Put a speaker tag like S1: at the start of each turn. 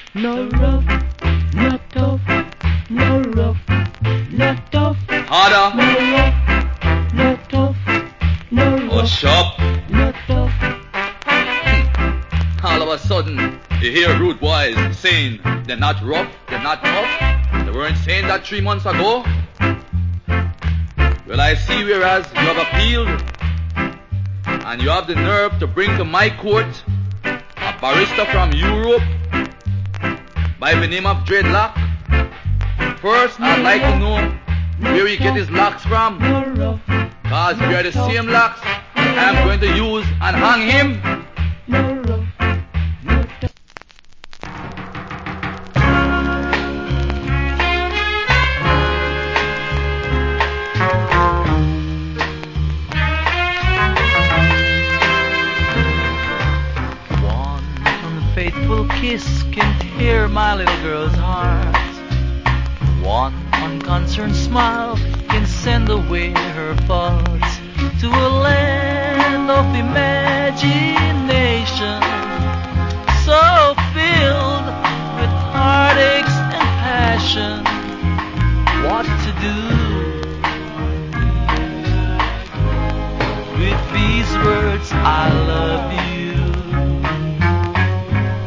S1: no rough, not tough, no rough, not tough,
S2: Harder.
S1: no rough, not tough, no rough,
S2: Hush up.
S1: not tough.
S2: All of a sudden, you hear rude boys saying they're not rough, they're not tough. They weren't saying that 3 months ago. Well, I see whereas you have appealed and you have the nerve to bring to my court a barrister from Europe by the name of Dreadlock. First, I'd like to know where he get his locks from,
S1: No rough,
S2: cause we are the same locks I'm going to use and hang him.
S1: no rough, no tough.
S3: One unfaithful kiss can tear my little girl's heart. One unconcerned smile can send away her thoughts to a land of imagination.